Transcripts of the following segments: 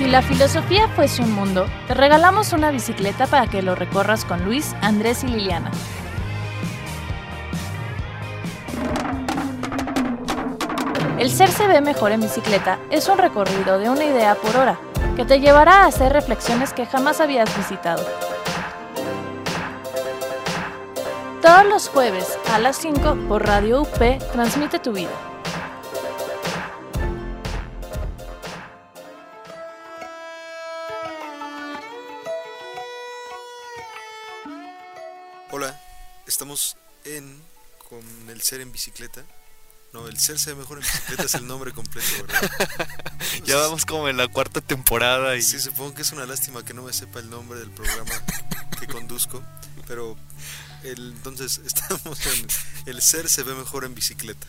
Si la filosofía fuese un mundo, te regalamos una bicicleta para que lo recorras con Luis, Andrés y Liliana. El ser se ve mejor en bicicleta es un recorrido de una idea por hora, que te llevará a hacer reflexiones que jamás habías visitado. Todos los jueves a las 5 por Radio UP transmite tu vida. Hola, estamos con el ser en bicicleta. No, el ser se ve mejor en bicicleta es el nombre completo, ¿verdad? Ya vamos como en la 4th temporada y... Sí, supongo que es una lástima que no me sepa el nombre del programa que conduzco, pero entonces estamos en el ser se ve mejor en bicicleta.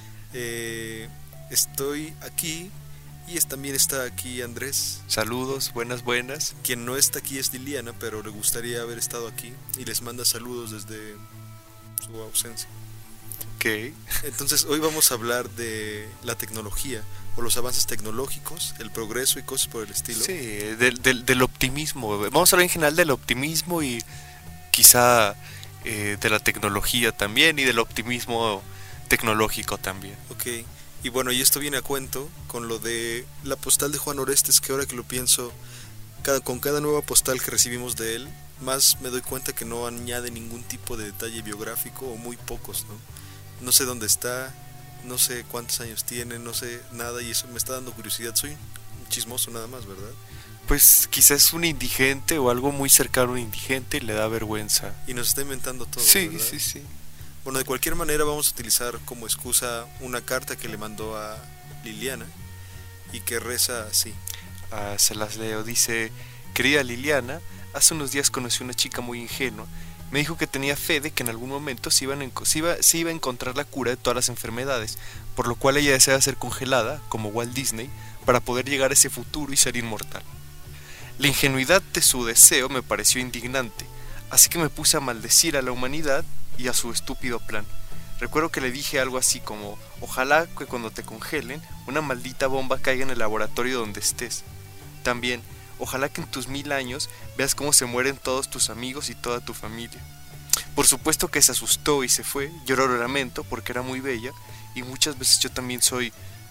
Estoy aquí y también está aquí Andrés. Saludos, buenas. Quien no está aquí es Liliana, pero le gustaría haber estado aquí y les manda saludos desde su ausencia. Okay. Entonces hoy vamos a hablar de la tecnología o los avances tecnológicos, el progreso y cosas por el estilo. Sí, del optimismo. Vamos a hablar en general del optimismo y quizá de la tecnología también y del optimismo tecnológico también. Ok, y bueno, y esto viene a cuento con lo de la postal de Juan Orestes, que ahora que lo pienso, con cada nueva postal que recibimos de él, más me doy cuenta que no añade ningún tipo de detalle biográfico o muy pocos, ¿no? No sé dónde está, no sé cuántos años tiene, no sé nada y eso me está dando curiosidad. Soy un chismoso nada más, ¿verdad? Pues quizás es un indigente o algo muy cercano a un indigente y le da vergüenza. Y nos está inventando todo, sí, ¿verdad? Sí. Bueno, de cualquier manera vamos a utilizar como excusa una carta que le mandó a Liliana y que reza así. Se las leo, dice: querida Liliana, hace unos días conocí a una chica muy ingenua. Me dijo que tenía fe de que en algún momento se iba a encontrar la cura de todas las enfermedades, por lo cual ella desea ser congelada, como Walt Disney, para poder llegar a ese futuro y ser inmortal. La ingenuidad de su deseo me pareció indignante, así que me puse a maldecir a la humanidad y a su estúpido plan. Recuerdo que le dije algo así como: ojalá que cuando te congelen, una maldita bomba caiga en el laboratorio donde estés. También, ojalá que en tus 1000 años veas cómo se mueren todos tus amigos y toda tu familia. Por supuesto que se asustó y se fue. Yo lo lamento porque era muy bella y muchas veces yo también soy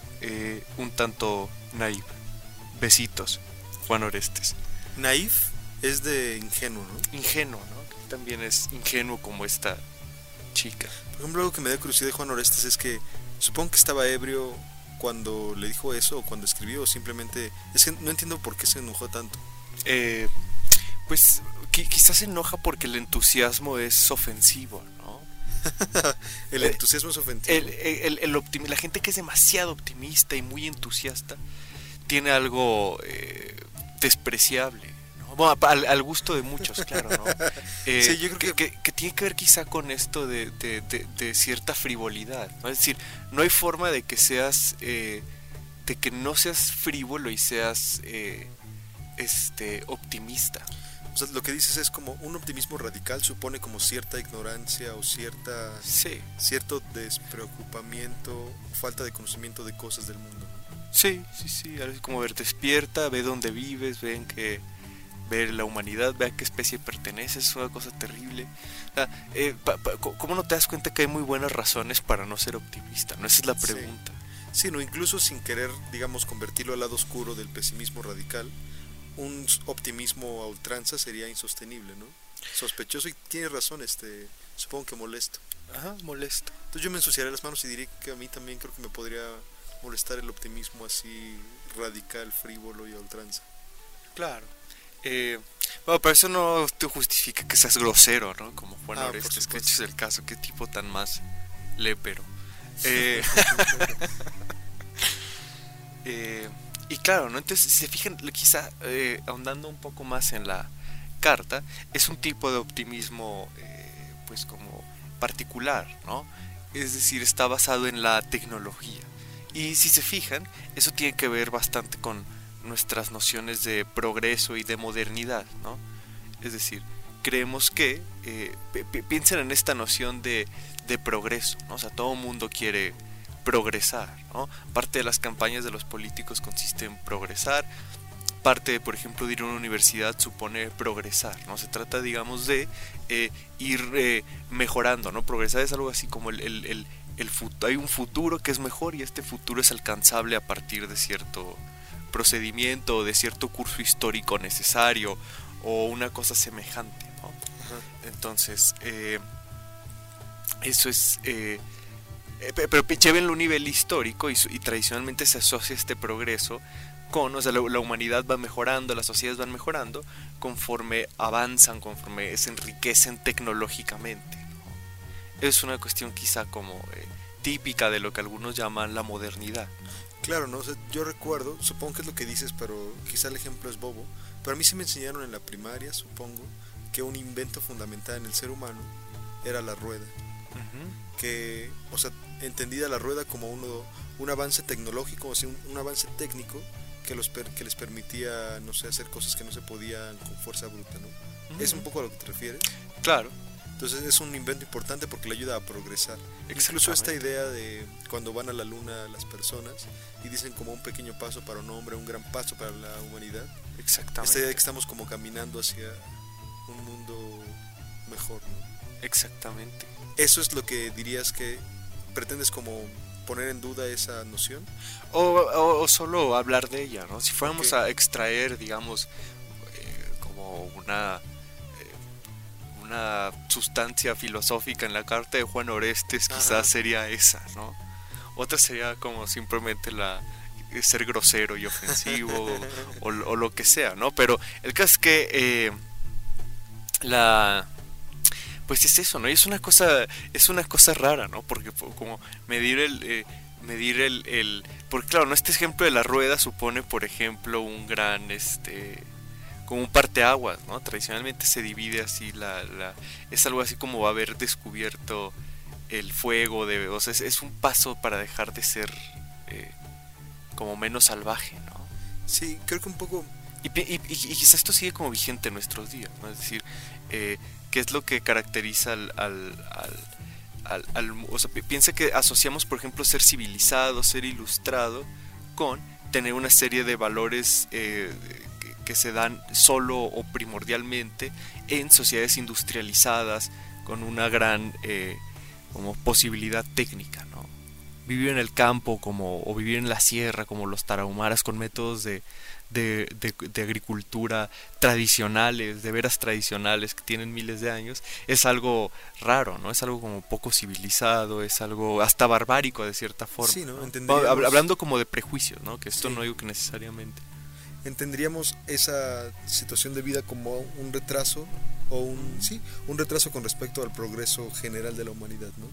un tanto naïf. Besitos, Juan Orestes. Naïf es de ingenuo, ¿no? Ingenuo, ¿no? También es ingenuo como esta chica. Por ejemplo, algo que me da curiosidad de Juan Orestes es que supongo que estaba ebrio cuando le dijo eso o cuando escribió, o simplemente es que no entiendo por qué se enojó tanto. Pues quizás se enoja porque el entusiasmo es ofensivo, ¿no? El entusiasmo es ofensivo. La gente que es demasiado optimista y muy entusiasta tiene algo despreciable, ¿no? Bueno, al gusto de muchos, claro, ¿no? Sí, yo creo que tiene que ver quizá con esto de cierta frivolidad, ¿no? Es decir, no hay forma de que seas de que no seas frívolo y seas optimista. O sea, lo que dices es como un optimismo radical supone como cierta ignorancia o cierto despreocupamiento, falta de conocimiento de cosas del mundo, ¿no? Sí, es como ver, despierta, ve dónde vives, ve la humanidad, ve a qué especie perteneces, es una cosa terrible. O sea, ¿cómo no te das cuenta que hay muy buenas razones para no ser optimista? ¿No? Esa es la pregunta. Sí, no, incluso sin querer, digamos, convertirlo al lado oscuro del pesimismo radical, un optimismo a ultranza sería insostenible, ¿no? Sospechoso y tiene razón, supongo que molesto. Ajá, molesto. Entonces yo me ensuciaré las manos y diré que a mí también creo que me podría molestar el optimismo así radical, frívolo y a ultranza. Claro. Bueno, pero eso no te justifica que seas grosero, ¿no? Como Juan Orestes, que es el caso, qué tipo tan más lépero. Y claro, ¿no? Entonces, si se fijan, quizá ahondando un poco más en la carta, es un tipo de optimismo pues como particular, ¿no? Es decir, está basado en la tecnología. Y si se fijan, eso tiene que ver bastante con nuestras nociones de progreso y de modernidad, ¿no? Es decir, creemos que piensen en esta noción de progreso, ¿no? O sea, todo el mundo quiere progresar, ¿no? Parte de las campañas de los políticos consiste en progresar, parte, por ejemplo, de ir a una universidad supone progresar, ¿no? Se trata, digamos, de ir mejorando, ¿no? Progresar es algo así como hay un futuro que es mejor y este futuro es alcanzable a partir de cierto procedimiento, de cierto curso histórico necesario o una cosa semejante, ¿no? Entonces, eso es... pero llévenlo a un nivel histórico y tradicionalmente se asocia este progreso con, o sea, la humanidad va mejorando, las sociedades van mejorando conforme avanzan, conforme se enriquecen tecnológicamente, ¿no? Es una cuestión quizá como típica de lo que algunos llaman la modernidad. Claro, ¿no? O sea, yo recuerdo, supongo que es lo que dices, pero quizá el ejemplo es bobo, pero a mí sí me enseñaron en la primaria, supongo, que un invento fundamental en el ser humano era la rueda. Que, o sea, entendida la rueda como un avance tecnológico, o sea, un avance técnico que les permitía, no sé, hacer cosas que no se podían con fuerza bruta, ¿no? ¿Es un poco a lo que te refieres? Claro. Entonces es un invento importante porque le ayuda a progresar. Incluso esta idea de cuando van a la luna las personas y dicen como un pequeño paso para un hombre, un gran paso para la humanidad. Exactamente. Esta idea de que estamos como caminando hacia un mundo mejor, ¿no? Exactamente. ¿Eso es lo que dirías que pretendes como poner en duda esa noción? O solo hablar de ella, ¿no? Si fuéramos a extraer, digamos, como una sustancia filosófica en la carta de Juan Orestes, quizás sería esa, ¿no? Otra sería como simplemente ser grosero y ofensivo o lo que sea, ¿no? Pero el caso es que pues es eso, ¿no? Y es una cosa rara, ¿no? Porque como medir porque claro, ¿no? Este ejemplo de la rueda supone, por ejemplo, un gran como un parteaguas, ¿no? Tradicionalmente se divide así es algo así como haber descubierto el fuego, o sea, es un paso para dejar de ser como menos salvaje, ¿no? Sí, creo que un poco. Y quizás esto sigue como vigente en nuestros días, ¿no? Es decir, ¿qué es lo que caracteriza o sea, piensa que asociamos, por ejemplo, ser civilizado, ser ilustrado con tener una serie de valores que se dan solo o primordialmente en sociedades industrializadas con una gran como posibilidad técnica, ¿no? Vivir en el campo o vivir en la sierra como los tarahumaras con métodos de agricultura tradicionales, de veras tradicionales que tienen miles de años, es algo raro, ¿no? Es algo como poco civilizado, es algo hasta barbárico de cierta forma. Sí, ¿no? Hablando como de prejuicios, ¿no? Que esto no digo que necesariamente. Entenderíamos esa situación de vida como un retraso o un retraso con respecto al progreso general de la humanidad, ¿no?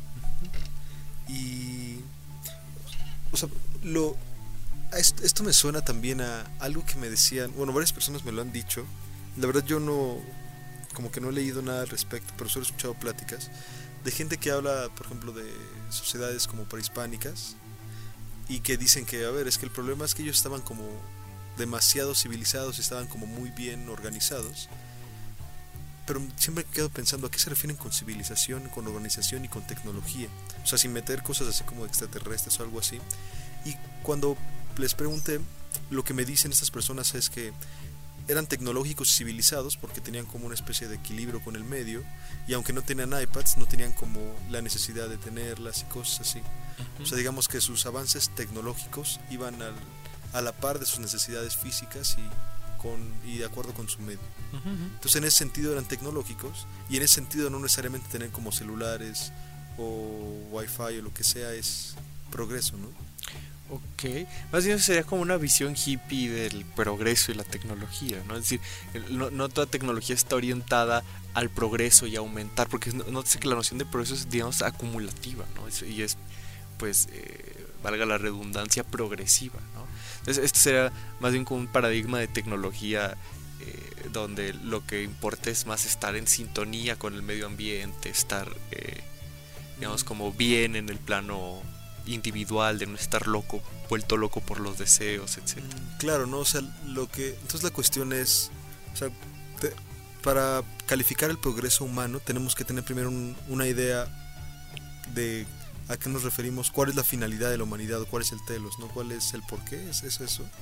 Y o sea, esto me suena también a algo que me decían, bueno, varias personas me lo han dicho. La verdad yo como que no he leído nada al respecto, pero solo he escuchado pláticas de gente que habla, por ejemplo, de sociedades como prehispánicas y que dicen que, a ver, es que el problema es que ellos estaban como demasiado civilizados y estaban como muy bien organizados, pero siempre quedo pensando a qué se refieren con civilización, con organización y con tecnología, o sea, sin meter cosas así como extraterrestres o algo así. Y cuando les pregunté, lo que me dicen estas personas es que eran tecnológicos y civilizados porque tenían como una especie de equilibrio con el medio, y aunque no tenían iPads, no tenían como la necesidad de tenerlas y cosas así. O sea, digamos que sus avances tecnológicos iban a la par de sus necesidades físicas y de acuerdo con su medio. Entonces en ese sentido eran tecnológicos, y en ese sentido no necesariamente tener como celulares o wifi o lo que sea es progreso, ¿no? Ok, más bien sería como una visión hippie del progreso y la tecnología, ¿no? Es decir, no toda tecnología está orientada al progreso y a aumentar, porque nótese que la noción de progreso es, digamos, acumulativa, ¿no? Y es, pues, valga la redundancia, progresiva, ¿no? Entonces, esto sería más bien como un paradigma de tecnología donde lo que importa es más estar en sintonía con el medio ambiente, estar, digamos, como bien en el plano individual, de no estar vuelto loco por los deseos, etc. Claro, ¿no? O sea, entonces la cuestión es, o sea, para calificar el progreso humano tenemos que tener primero una idea de a qué nos referimos, cuál es la finalidad de la humanidad, o cuál es el telos, ¿no? ¿Cuál es el porqué? ¿Es eso?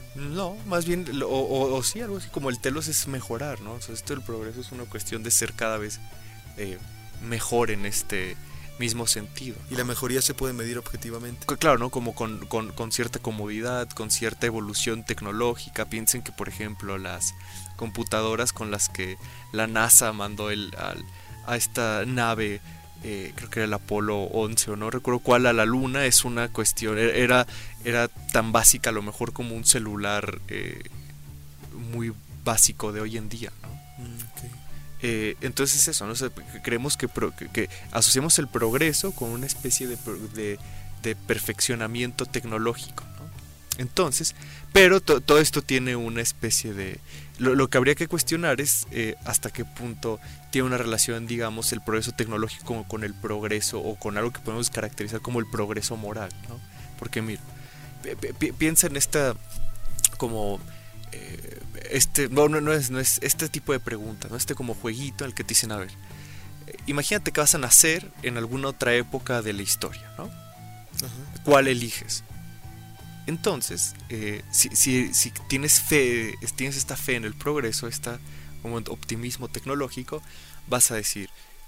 No, más bien, o sí, algo así como el telos es mejorar, ¿no? O sea, esto del progreso es una cuestión de ser cada vez mejor en este mismo sentido, ¿no? Y la mejoría se puede medir objetivamente. Claro, ¿no? Como con cierta comodidad, con cierta evolución tecnológica. Piensen que, por ejemplo, las computadoras con las que la NASA mandó a esta nave, creo que era el Apolo 11 o no recuerdo cuál, a la Luna, es una cuestión, era tan básica a lo mejor como un celular muy básico de hoy en día, ¿no? Okay. Entonces eso, ¿no? O sea, creemos que asociamos el progreso con una especie de perfeccionamiento tecnológico, ¿no? Entonces, pero todo esto tiene una especie de... Lo que habría que cuestionar es hasta qué punto tiene una relación, digamos, el progreso tecnológico con el progreso o con algo que podemos caracterizar como el progreso moral, ¿no? Porque mira, piensa en esta como... no es este tipo de preguntas, ¿no? Este como jueguito en el que te dicen, a ver, imagínate que vas a nacer en alguna otra época de la historia, ¿no? Ajá. ¿Cuál eliges? Entonces, si tienes fe, tienes esta fe en el progreso, esta como optimismo tecnológico, vas a decir,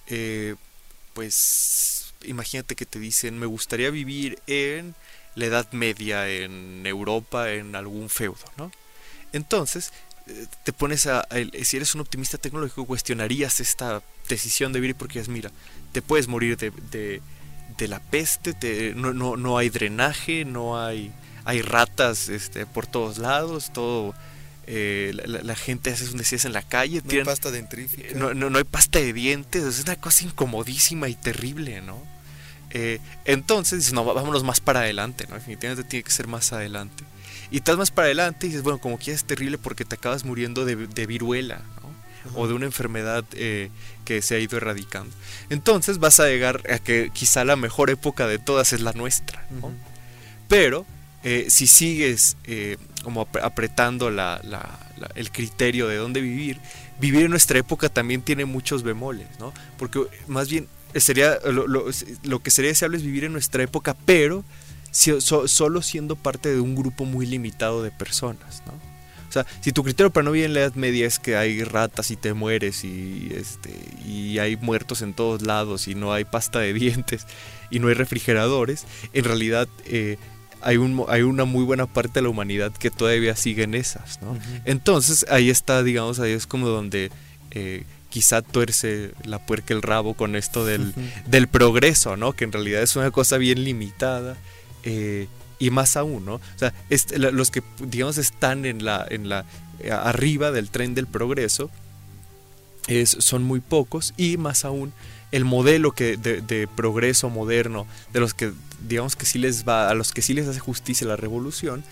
pues imagínate que te dicen, me gustaría vivir en la Edad Media, en Europa, en algún feudo, ¿no? Entonces, te pones si eres un optimista tecnológico, cuestionarías esta decisión de vivir porque dices, mira, te puedes morir de la peste, no hay drenaje, hay ratas por todos lados, todo la gente hace sus necesidades en la calle, no hay pasta dentrífica, no hay pasta de dientes, es una cosa incomodísima y terrible, ¿no? Entonces dices, no, vámonos más para adelante, ¿no? Definitivamente tiene que ser más adelante. Y estás más para adelante y dices, bueno, como que es terrible porque te acabas muriendo de viruela, ¿no? O de una enfermedad que se ha ido erradicando. Entonces vas a llegar a que quizá la mejor época de todas es la nuestra, ¿no? Pero si sigues como apretando el criterio de dónde vivir en nuestra época también tiene muchos bemoles, ¿no? Porque más bien sería lo que sería deseable es vivir en nuestra época, pero solo siendo parte de un grupo muy limitado de personas, ¿no? O sea, si tu criterio para no vivir en la Edad Media es que hay ratas y te mueres y hay muertos en todos lados y no hay pasta de dientes y no hay refrigeradores, en realidad hay una muy buena parte de la humanidad que todavía sigue en esas, ¿no? Entonces ahí está, digamos, ahí es como donde quizá tuerce la puerca el rabo con esto del progreso, ¿no? Que en realidad es una cosa bien limitada. Y más aún, ¿no? O sea, los que digamos están arriba del tren del progreso son muy pocos, y más aún el modelo de progreso moderno de los que digamos que sí a los que sí les hace justicia la revolución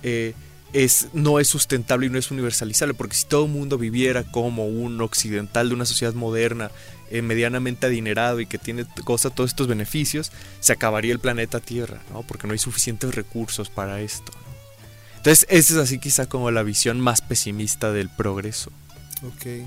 no es sustentable y no es universalizable, porque si todo el mundo viviera como un occidental de una sociedad moderna medianamente adinerado y que goza todos estos beneficios, se acabaría el planeta Tierra, ¿no? Porque no hay suficientes recursos para esto, ¿no? Entonces esa es así quizá como la visión más pesimista del progreso. Ok.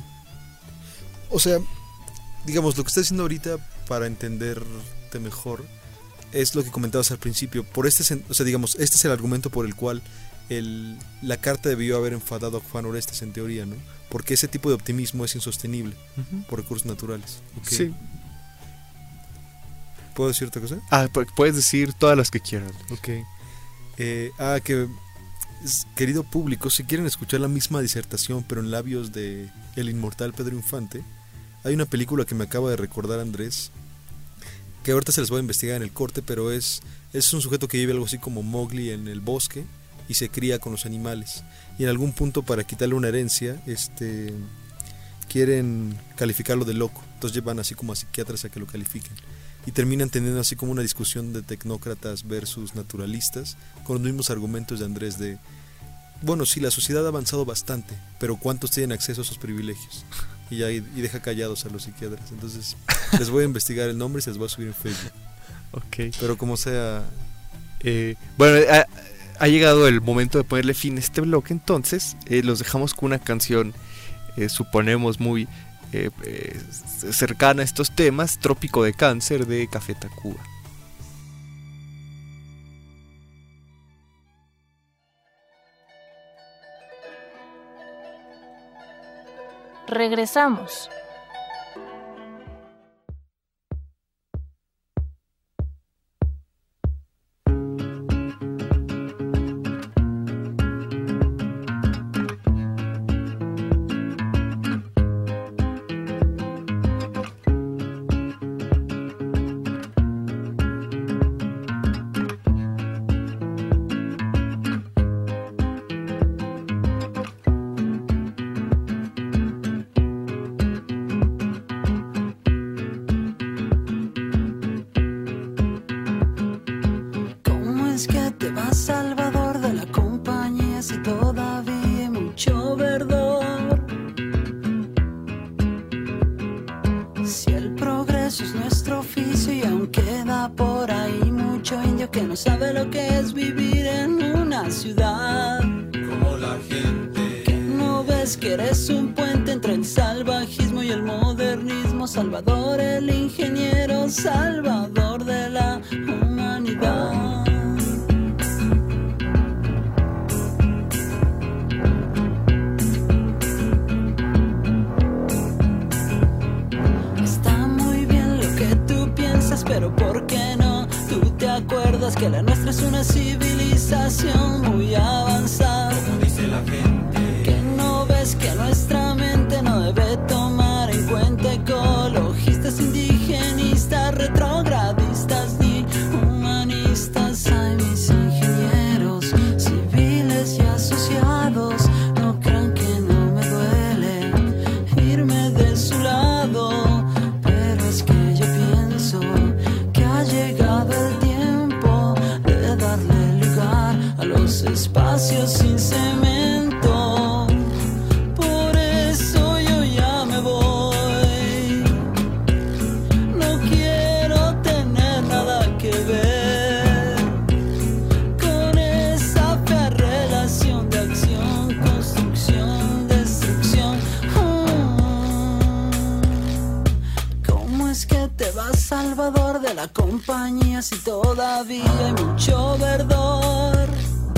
O sea, digamos, lo que estás diciendo ahorita, para entenderte mejor, es lo que comentabas al principio. O sea, digamos, este es el argumento por el cual la carta debió haber enfadado a Juan Orestes, en teoría, ¿no? Porque ese tipo de optimismo es insostenible por recursos naturales. Okay. Sí. ¿Puedo decir otra cosa? Puedes decir todas las que quieras. Ok. Querido público, si quieren escuchar la misma disertación pero en labios de el inmortal Pedro Infante, hay una película que me acaba de recordar Andrés, que ahorita se les voy a investigar en el corte, pero es un sujeto que vive algo así como Mowgli en el bosque y se cría con los animales, y en algún punto, para quitarle una herencia, quieren calificarlo de loco, entonces llevan así como a psiquiatras a que lo califiquen, y terminan teniendo así como una discusión de tecnócratas versus naturalistas, con los mismos argumentos de Andrés de, bueno, sí, la sociedad ha avanzado bastante, pero ¿cuántos tienen acceso a esos privilegios? Y deja callados a los psiquiatras. Entonces les voy a investigar el nombre y se les voy a subir en Facebook. Ok. Pero como sea... bueno, ha llegado el momento de ponerle fin a este bloque, entonces los dejamos con una canción, suponemos muy cercana a estos temas, Trópico de Cáncer, de Café Tacuba. Regresamos. Salvador de la compañía, si todavía hay mucho verdor. Si el progreso es nuestro oficio y aún queda por ahí mucho indio que no sabe lo que es vivir en una ciudad. Como la gente. Que no ves que eres un puente entre el salvajismo y el modernismo. Salvador el ingeniero, salvador de la humanidad. Pero ¿por qué no? Tú te acuerdas que la nuestra es una civilización muy avanzada. Como dice la gente. Que no ves que nuestra mente no debe tomar en cuenta ecologistas, indigenistas, retrogradistas ni humanistas. Ay, mis ingenieros civiles y asociados, no crean que no me duele irme de su lado, pero es que yo pienso que ha llegado el tiempo de darle lugar a los espacios sin cemento. Por eso yo ya me voy. No quiero tener nada que ver con esa fea relación de acción, construcción, destrucción. ¿Cómo es que te vas, Salvador de la compañía, si todavía hay mucho verdor?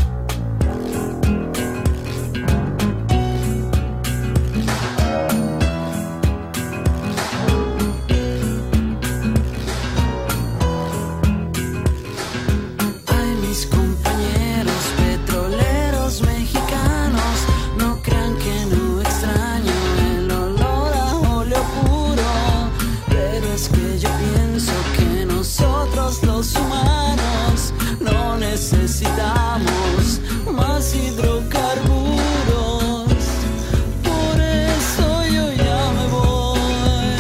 Ay, mis compañeros petroleros mexicanos, no crean que no extraño el olor a óleo puro, pero es que yo pienso que nosotros los humanos no necesitamos más hidrocarburos. Por eso yo ya me voy.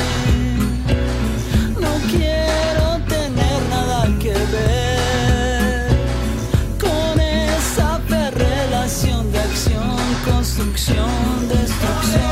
No quiero tener nada que ver con esa fea relación de acción, construcción, destrucción.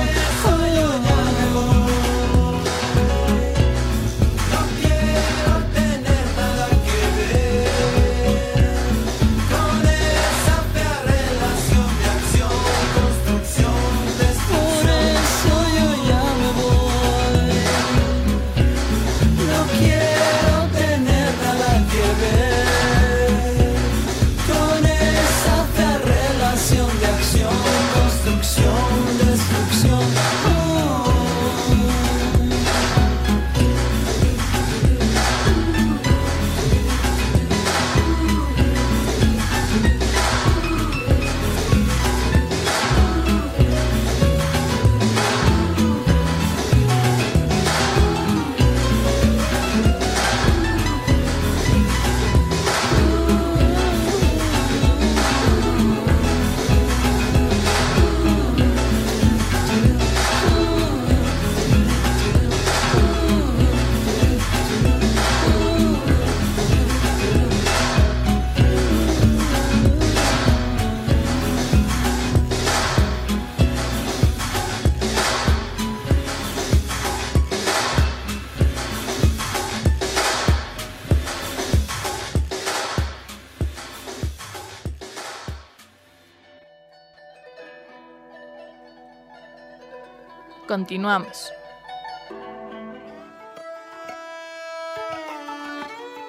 Continuamos.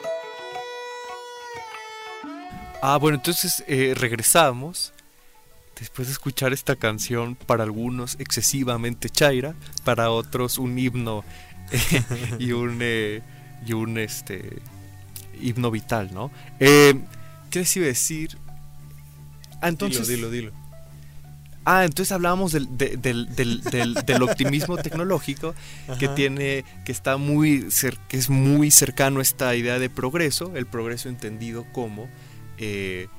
Bueno, entonces regresamos después de escuchar esta canción, para algunos excesivamente chaira, para otros un himno y un himno vital, ¿no? ¿Qué les iba a decir? Entonces, Dilo. Entonces hablábamos del optimismo tecnológico que está que es muy cercano a esta idea de progreso, el progreso entendido como el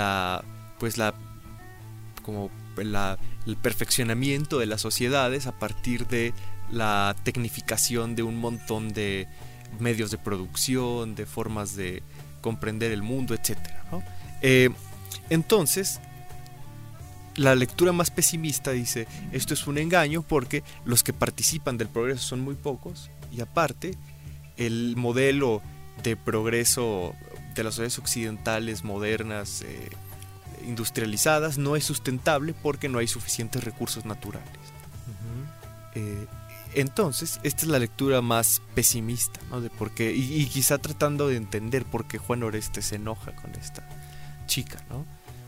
perfeccionamiento de las sociedades a partir de la tecnificación de un montón de medios de producción, de formas de comprender el mundo, etcétera, ¿no? Entonces, la lectura más pesimista dice, esto es un engaño porque los que participan del progreso son muy pocos, y aparte, el modelo de progreso de las sociedades occidentales modernas, industrializadas, no es sustentable porque no hay suficientes recursos naturales. Entonces, esta es la lectura más pesimista, ¿no? De por qué, y quizá tratando de entender por qué Juan Orestes se enoja con esta chica, ¿no?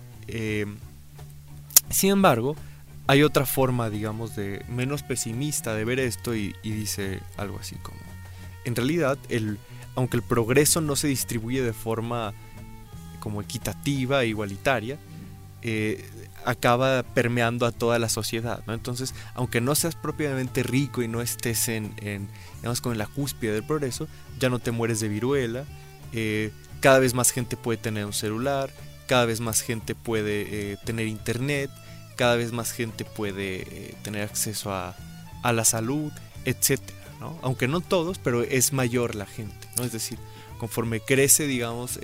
Sin embargo, hay otra forma, digamos, de menos pesimista de ver esto y dice algo así como, en realidad, aunque el progreso no se distribuye de forma como equitativa e igualitaria, acaba permeando a toda la sociedad, ¿no? Entonces, aunque no seas propiamente rico y no estés digamos, como en la cúspide del progreso, ya no te mueres de viruela, cada vez más gente puede tener un celular, cada vez más gente puede tener internet, cada vez más gente puede tener acceso a la salud, etcétera, ¿no? Aunque no todos, pero es mayor la gente, ¿no? Es decir, conforme crece, digamos,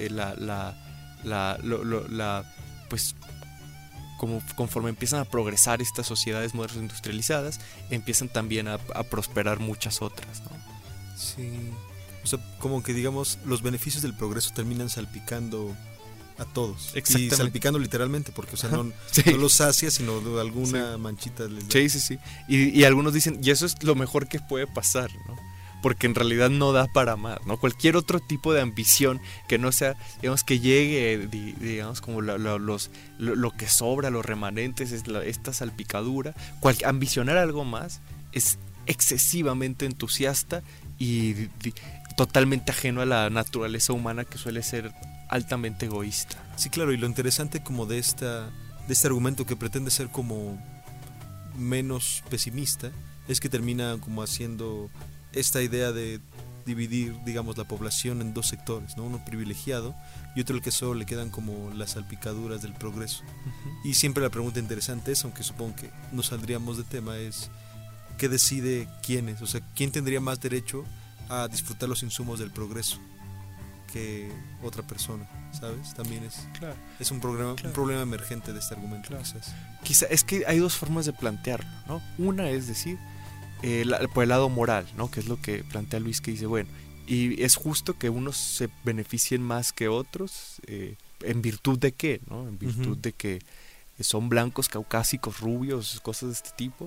pues conforme empiezan a progresar estas sociedades modernas industrializadas, empiezan también a prosperar muchas otras, ¿no? Sí. O sea, como que digamos, los beneficios del progreso terminan salpicando a todos. Exactamente. Y salpicando literalmente, porque, o sea, no los sacia, sino alguna manchita les da. Sí. Y algunos dicen, y eso es lo mejor que puede pasar, ¿no? Porque en realidad no da para más, ¿no? Cualquier otro tipo de ambición que no sea, digamos, que llegue, digamos, como lo que sobra, los remanentes, esta salpicadura, ambicionar algo más es excesivamente entusiasta y totalmente ajeno a la naturaleza humana, que suele ser altamente egoísta. Sí, claro, y lo interesante como de este argumento que pretende ser como menos pesimista es que termina como haciendo esta idea de dividir, digamos, la población en dos sectores, ¿no? Uno privilegiado y otro el que solo le quedan como las salpicaduras del progreso. Y siempre la pregunta interesante es, aunque supongo que nos saldríamos de tema, es ¿qué decide quiénes? O sea, ¿quién tendría más derecho a disfrutar los insumos del progreso que otra persona? ¿Sabes? También es un problema emergente de este argumento. Claro. Quizá es que hay dos formas de plantearlo, ¿no? Una es decir, por el lado moral, ¿no? Que es lo que plantea Luis, que dice, bueno, y es justo que unos se beneficien más que otros, ¿en virtud de qué? ¿No? En virtud de que son blancos, caucásicos, rubios, cosas de este tipo.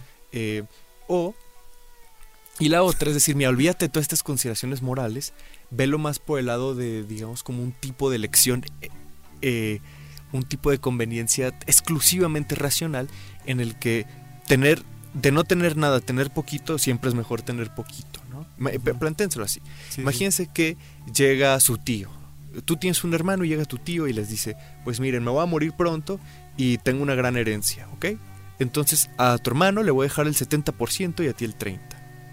Y la otra es decir, mira, olvídate de todas estas consideraciones morales, velo más por el lado de, digamos, como un tipo de elección, un tipo de conveniencia exclusivamente racional, en el que de no tener nada, tener poquito, siempre es mejor tener poquito, ¿no? Planténselo así. Sí, Imagínense que llega su tío. Tú tienes un hermano y llega tu tío y les dice, pues miren, me voy a morir pronto y tengo una gran herencia, ¿ok? Entonces a tu hermano le voy a dejar el 70% y a ti el 30%.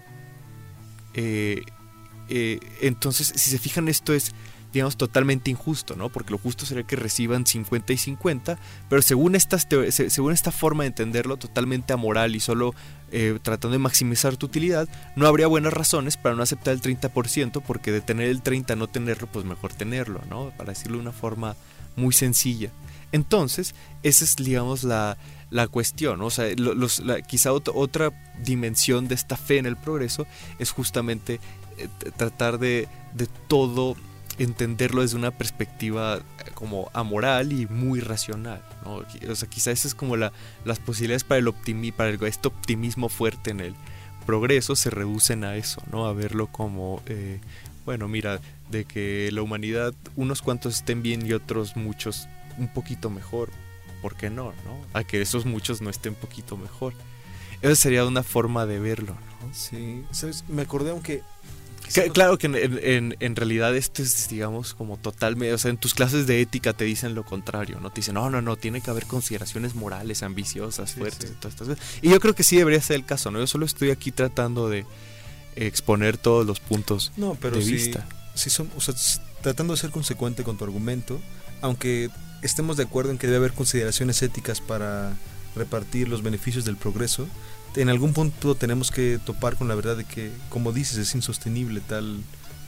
Entonces, si se fijan, esto es, digamos, totalmente injusto, ¿no? Porque lo justo sería que reciban 50 y 50, pero según esta forma de entenderlo, totalmente amoral y solo tratando de maximizar tu utilidad, no habría buenas razones para no aceptar el 30%, porque de tener el 30 no tenerlo, pues mejor tenerlo, ¿no? Para decirlo de una forma muy sencilla. Entonces, esa es, digamos, la cuestión, ¿no? O sea, quizá otra dimensión de esta fe en el progreso es justamente tratar de todo entenderlo desde una perspectiva como amoral y muy racional, ¿no? O sea, quizá esas es como las posibilidades para este optimismo fuerte en el progreso se reducen a eso, ¿no? A verlo como, bueno, mira, de que la humanidad, unos cuantos estén bien y otros muchos un poquito mejor, ¿por qué no? A que esos muchos no estén poquito mejor. Esa sería una forma de verlo, ¿no? Sí, ¿sabes? Me acordé, aunque... Claro que en realidad esto es, digamos, como totalmente... O sea, en tus clases de ética te dicen lo contrario, ¿no? Te dicen, no, tiene que haber consideraciones morales, ambiciosas, fuertes, sí. y todas estas cosas. Y yo creo que sí debería ser el caso, ¿no? Yo solo estoy aquí tratando de exponer todos los puntos de vista. Sí o sea, tratando de ser consecuente con tu argumento, aunque estemos de acuerdo en que debe haber consideraciones éticas para repartir los beneficios del progreso, en algún punto tenemos que topar con la verdad de que, como dices, es insostenible tal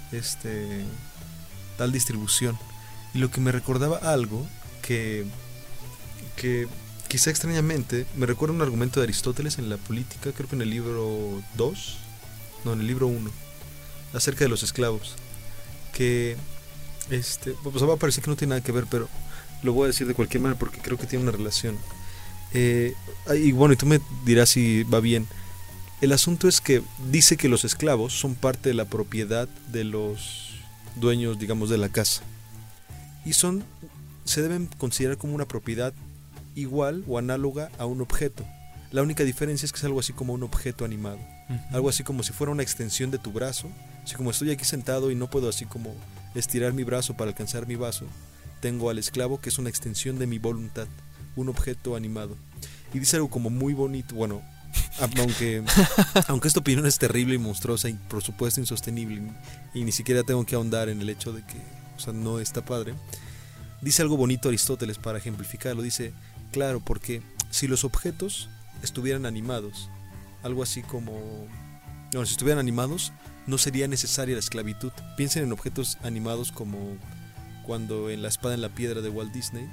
distribución. Y lo que me recordaba algo que quizá extrañamente me recuerda un argumento de Aristóteles en la política, creo que en el libro 2, no, en el libro 1, acerca de los esclavos, que pues va a parecer que no tiene nada que ver, pero lo voy a decir de cualquier manera porque creo que tiene una relación. Y bueno, y tú me dirás si va bien. El asunto es que dice que los esclavos son parte de la propiedad de los dueños, digamos, de la casa, y se deben considerar como una propiedad igual o análoga a un objeto. La única diferencia es que es algo así como un objeto animado, algo así como si fuera una extensión de tu brazo. Así como estoy aquí sentado y no puedo así como estirar mi brazo para alcanzar mi vaso, tengo al esclavo que es una extensión de mi voluntad, un objeto animado. Y dice algo como muy bonito, bueno, aunque esta opinión es terrible y monstruosa y por supuesto insostenible, y ni siquiera tengo que ahondar en el hecho de que, o sea, no está padre. Dice algo bonito Aristóteles para ejemplificarlo. Dice, claro, porque si los objetos estuvieran animados, algo así como... No, si estuvieran animados, no sería necesaria la esclavitud. Piensen en objetos animados como cuando en La espada en la piedra de Walt Disney,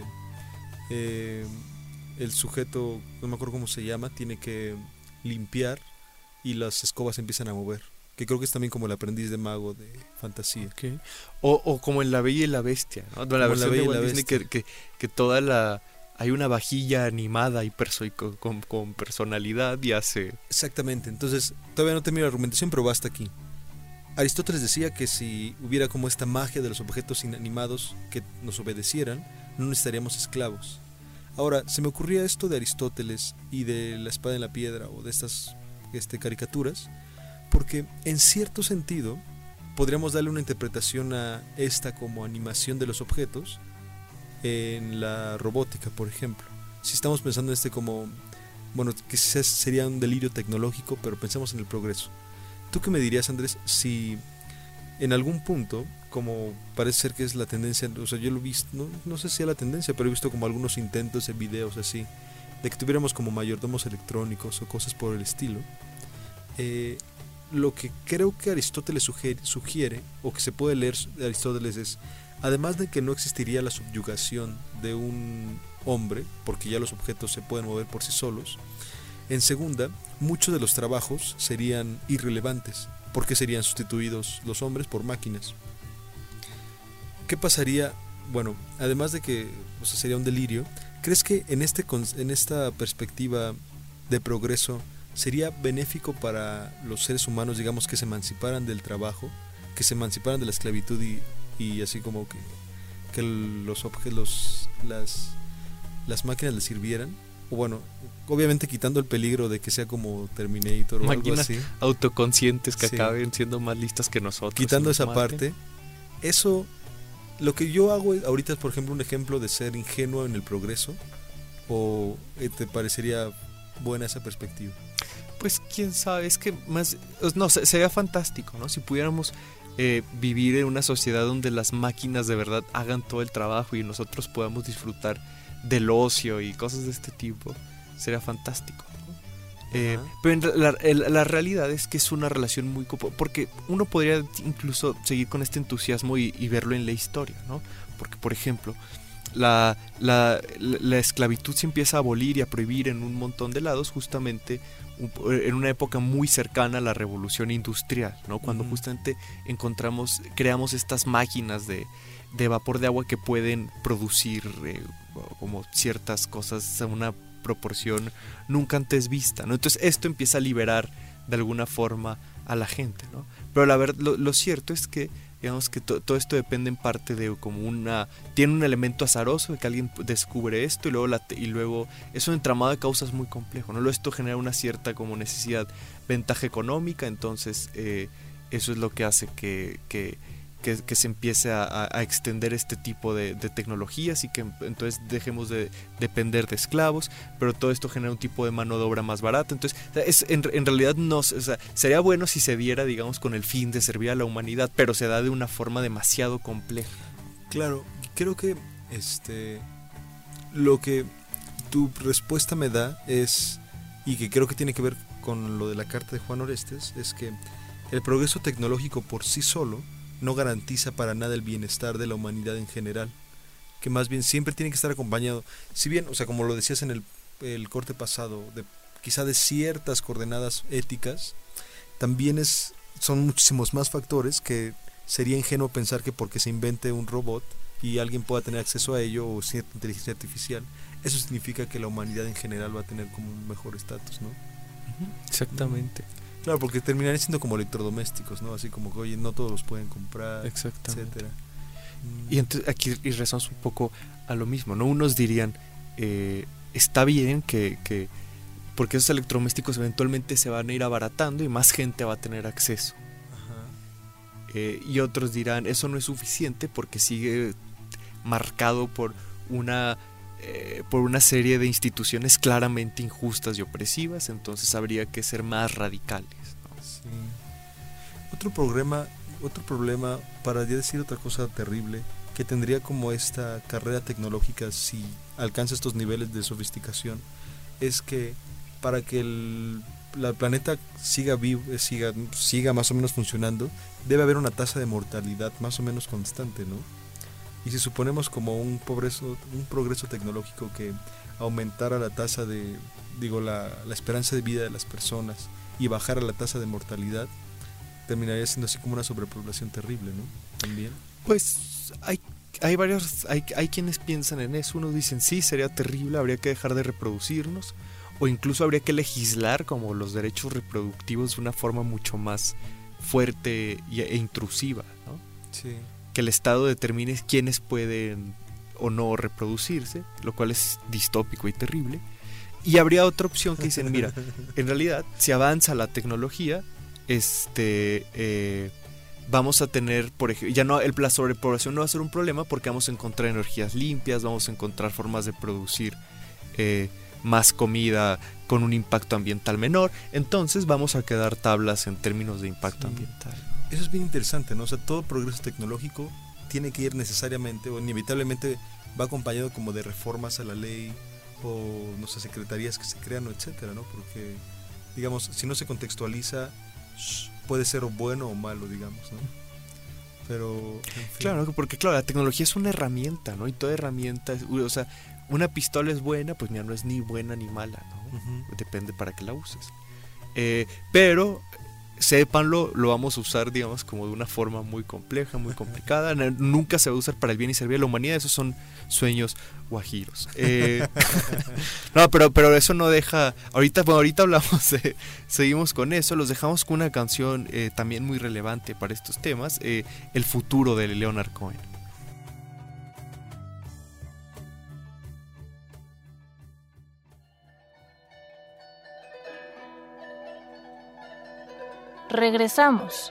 el sujeto, no me acuerdo cómo se llama, tiene que limpiar y las escobas empiezan a mover. Que creo que es también como el aprendiz de mago de fantasía. Okay. O como en La Bella y la Bestia, ¿no? La versión de Walt Disney que toda la... Hay una vajilla animada y con personalidad y hace... Exactamente, entonces todavía no termino la argumentación, pero basta aquí. Aristóteles decía que si hubiera como esta magia de los objetos inanimados que nos obedecieran, no necesitaríamos esclavos. Ahora, se me ocurría esto de Aristóteles y de La espada en la piedra o de estas caricaturas, porque en cierto sentido podríamos darle una interpretación a esta como animación de los objetos en la robótica, por ejemplo. Si estamos pensando en como, bueno, quizás sería un delirio tecnológico, pero pensemos en el progreso. ¿Tú qué me dirías, Andrés, si en algún punto, como parece ser que es la tendencia, o sea, yo lo he visto, no sé si es la tendencia, pero he visto como algunos intentos en videos así, de que tuviéramos como mayordomos electrónicos o cosas por el estilo? Lo que creo que Aristóteles sugiere, o que se puede leer de Aristóteles, es, además de que no existiría la subyugación de un hombre, porque ya los objetos se pueden mover por sí solos, en segunda, muchos de los trabajos serían irrelevantes, porque serían sustituidos los hombres por máquinas. ¿Qué pasaría? Bueno, además de que, o sea, sería un delirio, ¿crees que en esta perspectiva de progreso sería benéfico para los seres humanos, digamos, que se emanciparan del trabajo, que se emanciparan de la esclavitud y así como que los objetos, las máquinas les sirvieran? O bueno, obviamente quitando el peligro de que sea como Terminator o máquinas algo así, autoconscientes que sí, acaben siendo más listas que nosotros. quitando esa parte, eso, lo que yo hago ahorita es, por ejemplo, un ejemplo de ser ingenuo en el progreso, ¿o te parecería buena esa perspectiva? Pues quién sabe, es que más, no, sería fantástico, ¿no? Si pudiéramos vivir en una sociedad donde las máquinas de verdad hagan todo el trabajo y nosotros podamos disfrutar del ocio y cosas de este tipo, sería fantástico, ¿no? Pero la realidad es que es una relación muy... Porque uno podría incluso seguir con este entusiasmo y verlo en la historia, ¿no? Porque, por ejemplo, la esclavitud se empieza a abolir y a prohibir en un montón de lados justamente en una época muy cercana a la revolución industrial, ¿no? Cuando justamente creamos estas máquinas de vapor de agua que pueden producir como ciertas cosas a una proporción nunca antes vista, ¿no? Entonces esto empieza a liberar de alguna forma a la gente, ¿no? Pero la verdad, lo cierto es que digamos que todo esto depende en parte de como tiene un elemento azaroso de que alguien descubre esto y luego es un entramado de causas muy complejo, ¿no? Esto genera una cierta como necesidad, ventaja económica, entonces eso es lo que hace que se empiece a extender este tipo de tecnologías y que entonces dejemos de depender de esclavos, pero todo esto genera un tipo de mano de obra más barata. Entonces en realidad sería bueno si se diera, digamos, con el fin de servir a la humanidad, pero se da de una forma demasiado compleja. Claro, creo que lo que tu respuesta me da es, y que creo que tiene que ver con lo de la carta de Juan Orestes, es que el progreso tecnológico por sí solo no garantiza para nada el bienestar de la humanidad en general, que más bien siempre tiene que estar acompañado, si bien, o sea, como lo decías en el corte pasado, quizá de ciertas coordenadas éticas, también son muchísimos más factores que sería ingenuo pensar que porque se invente un robot y alguien pueda tener acceso a ello o cierta inteligencia artificial, eso significa que la humanidad en general va a tener como un mejor estatus, ¿no? Exactamente. Claro, porque terminarían siendo como electrodomésticos, ¿no? Así como que, oye, no todos los pueden comprar, etcétera. Y entonces aquí rezamos un poco a lo mismo, ¿no? Unos dirían, está bien que porque esos electrodomésticos eventualmente se van a ir abaratando y más gente va a tener acceso. Ajá. Y otros dirán, eso no es suficiente porque sigue marcado por una serie de instituciones claramente injustas y opresivas, entonces habría que ser más radicales, ¿no? Sí. Otro problema, para ya decir otra cosa terrible, que tendría como esta carrera tecnológica si alcanza estos niveles de sofisticación, es que para que el planeta siga vivo, siga más o menos funcionando, debe haber una tasa de mortalidad más o menos constante, ¿no? Y si suponemos como un progreso tecnológico que aumentara la tasa la esperanza de vida de las personas y bajara la tasa de mortalidad, terminaría siendo así como una sobrepoblación terrible, ¿no? También. Pues hay quienes piensan en eso. Unos dicen sí, sería terrible, habría que dejar de reproducirnos, o incluso habría que legislar como los derechos reproductivos de una forma mucho más fuerte e intrusiva, ¿no? Sí. Que el Estado determine quiénes pueden o no reproducirse, lo cual es distópico y terrible. Y habría otra opción que dicen, mira, en realidad, si avanza la tecnología, vamos a tener, por ejemplo, ya no, la sobrepoblación no va a ser un problema porque vamos a encontrar energías limpias, vamos a encontrar formas de producir más comida con un impacto ambiental menor, entonces vamos a quedar tablas en términos de impacto ambiental. Eso es bien interesante, ¿no? O sea, todo progreso tecnológico tiene que ir necesariamente o inevitablemente va acompañado como de reformas a la ley o, no sé, secretarías que se crean, etcétera, ¿no? Porque, digamos, si no se contextualiza, puede ser bueno o malo, digamos, ¿no? Pero, en fin. Claro, porque claro, la tecnología es una herramienta, ¿no? Y toda herramienta, o sea, una pistola es buena, pues mira, no es ni buena ni mala, ¿no? Uh-huh. Depende para qué la uses. Pero sépanlo, lo vamos a usar, digamos, como de una forma muy compleja, muy complicada. Nunca se va a usar para el bien y servir a la humanidad. Esos son sueños guajiros. No, pero eso no deja. Ahorita hablamos, seguimos con eso. Los dejamos con una canción también muy relevante para estos temas, El futuro de Leonard Cohen. Regresamos.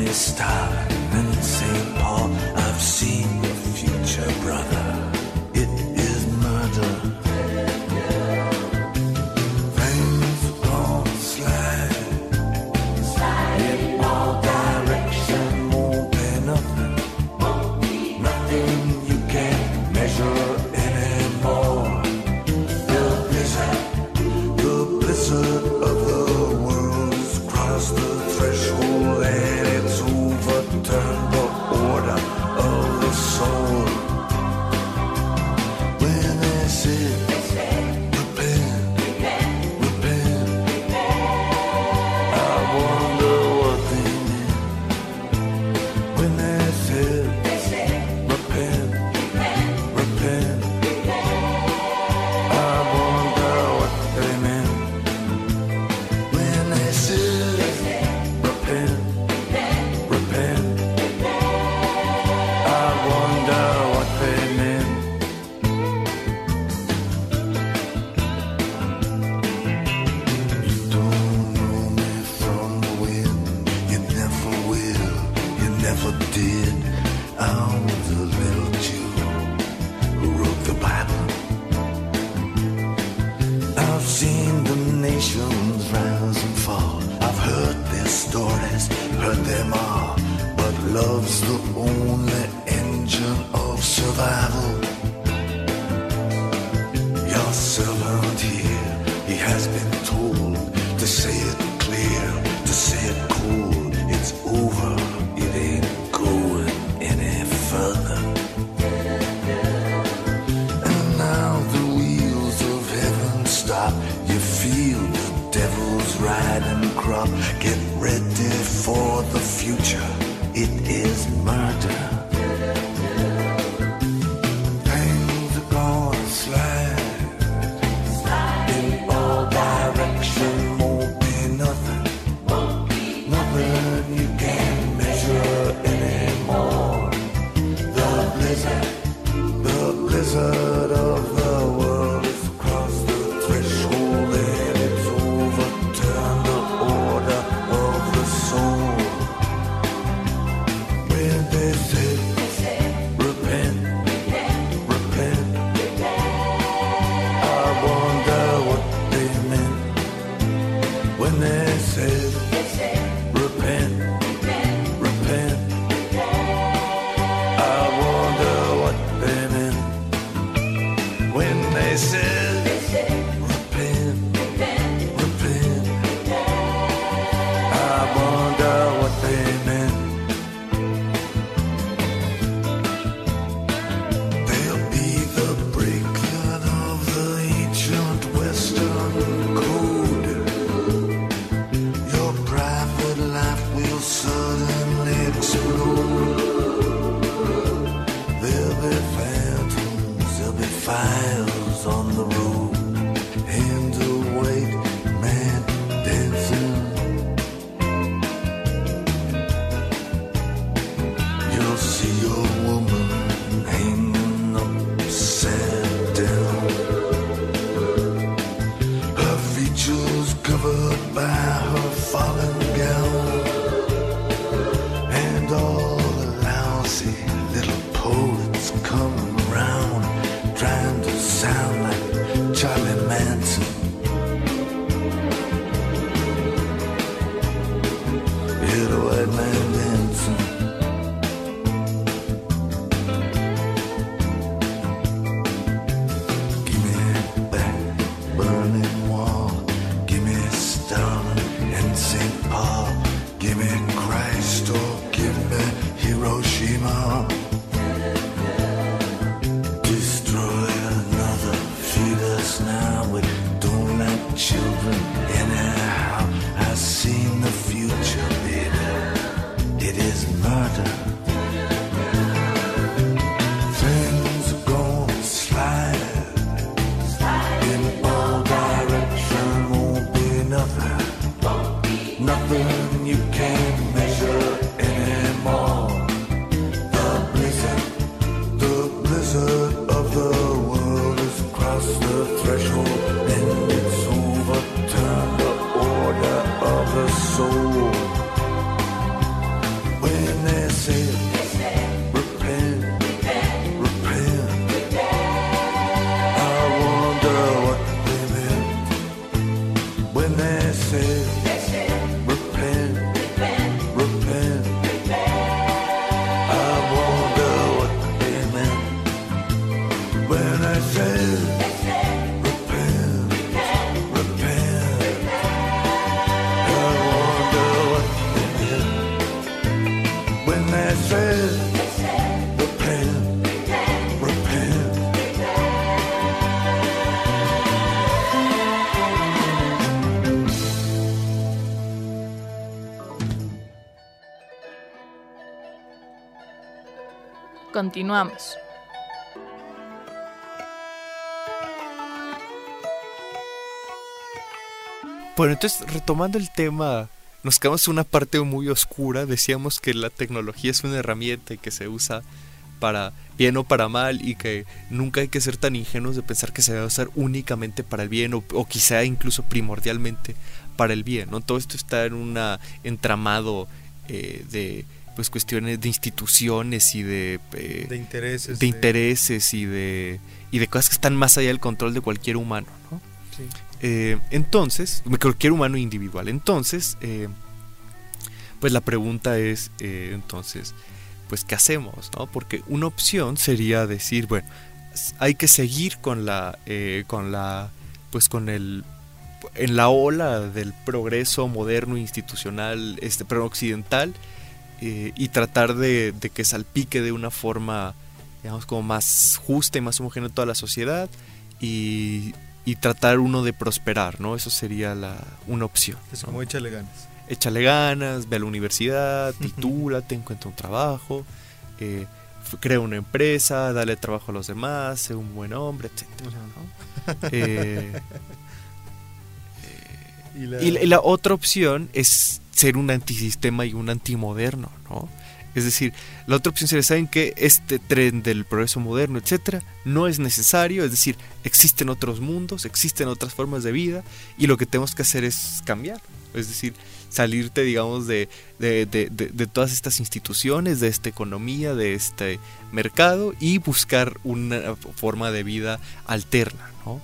Star and St. Paul, I've seen the future, brother. It I'm the little Jew who wrote the Bible. I've seen the nations rise and fall. I've heard their stories, heard them all. But love's the only engine of survival. Your servant here, he has been told to say it clear, to say it cool. It's over, it ain't going any further. And now the wheels of heaven stop. You feel the devil's riding crop. Get ready for the future. It is murder. Things are gonna slide in all directions. Won't be nothing, nothing you can measure anymore. The blizzard of the world has crossed the threshold and it's overturned the order of the soul. When they say, repent, repent, I wonder what they meant. When they said, repent, repent, I wonder what they meant. When they said, repent, repent, I wonder what they meant. They'll be the breaking of the ancient Western code. Your private life will suddenly explode. There'll be phantoms, there'll be fires on the road. Hands of white man dancing. You'll see your woman hanging upside down. Her features covered by her fallen gown. And all the lousy little poets come around, trying to sound like Charlie Manson. Hear the white man dancing. Give me back Berlin Wall. Give me Stalin and St. Paul. Give me Christ or give me Hiroshima. Destroy another, feed us now. We don't like children anyhow. I've seen the future, baby. It is murder. Things are gonna slide in all directions. Won't be nothing, nothing you can't measure anymore. The blizzard of the world has crossed the threshold and it's overturned the order of the soul. When they say, repent, repent, I wonder what they meant. When they say, repent, repent, I wonder what they meant. When I say, repent, repent, I wonder what they meant. When they say, repent, repent. Continuamos. Bueno, entonces retomando el tema, nos quedamos en una parte muy oscura. Decíamos que la tecnología es una herramienta y que se usa para bien o para mal, y que nunca hay que ser tan ingenuos de pensar que se va a usar únicamente para el bien o quizá incluso primordialmente para el bien, ¿no? Todo esto está en un entramado de pues cuestiones de instituciones y de intereses, y de cosas que están más allá del control de cualquier humano, ¿no? Sí. Entonces, cualquier humano individual. Entonces, pues la pregunta es, entonces, pues ¿qué hacemos, no? Porque una opción sería decir, bueno, hay que seguir en la ola del progreso moderno institucional, pero occidental, y tratar de que salpique de una forma, digamos, como más justa y más homogénea toda la sociedad, y tratar uno de prosperar, ¿no? Eso sería una opción, es ¿no? como échale ganas. Échale ganas, ve a la universidad, titúlate, encuentra un trabajo, crea una empresa, dale trabajo a los demás, sé un buen hombre, etc., ¿no? Y la otra opción es ser un antisistema y un antimoderno, ¿no? Es decir, la otra opción sería, ¿saben qué? Este tren del progreso moderno, etcétera, no es necesario. Es decir, existen otros mundos, existen otras formas de vida, y lo que tenemos que hacer es cambiar. Es decir, salirte, digamos, de todas estas instituciones, de esta economía, de este mercado, y buscar una forma de vida alterna, ¿no?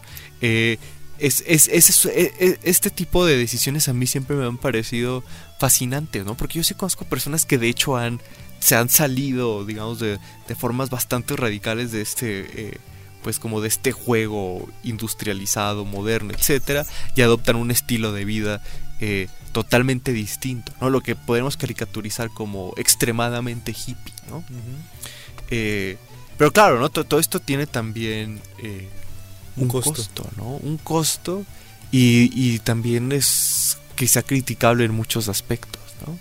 Este tipo de decisiones a mí siempre me han parecido fascinantes, ¿no? Porque yo sí conozco personas que de hecho se han salido, digamos, de formas bastante radicales de pues como de este juego industrializado, moderno, etcétera, y adoptan un estilo de vida totalmente distinto, ¿no? Lo que podemos caricaturizar como extremadamente hippie, ¿no? Uh-huh. Pero claro, ¿no? Todo esto tiene también un costo, ¿no? Un costo, y también es quizá criticable en muchos aspectos, ¿no?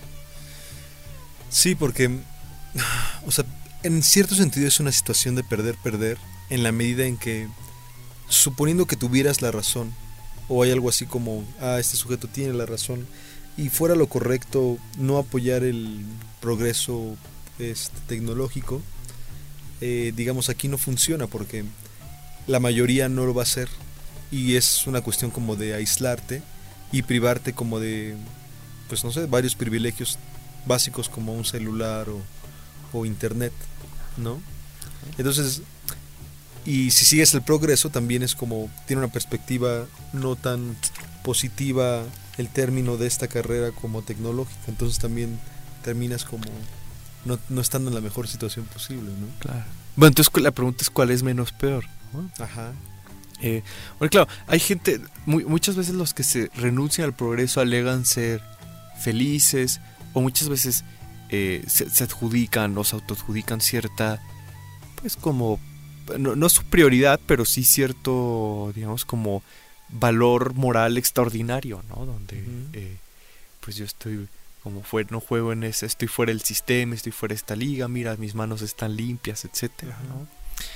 Sí, porque, o sea, en cierto sentido es una situación de perder, en la medida en que, suponiendo que tuvieras la razón, o hay algo así como, este sujeto tiene la razón, y fuera lo correcto no apoyar el progreso tecnológico, digamos, aquí no funciona porque la mayoría no lo va a hacer, y es una cuestión como de aislarte y privarte como de, pues no sé, varios privilegios básicos como un celular o internet, ¿no? Entonces, y si sigues el progreso también es como, tiene una perspectiva no tan positiva el término de esta carrera como tecnológica, entonces también terminas como no estando en la mejor situación posible, ¿no? Claro. Bueno, entonces la pregunta es ¿cuál es menos peor? ¿No? Ajá. Bueno, claro, hay gente, muchas veces los que se renuncian al progreso alegan ser felices, o muchas veces se adjudican o se autoadjudican cierta, pues como, no su prioridad, pero sí cierto, digamos, como valor moral extraordinario, ¿no? Donde pues yo estoy como no juego en ese, estoy fuera del sistema, estoy fuera de esta liga, mira, mis manos están limpias, etcétera, ¿no?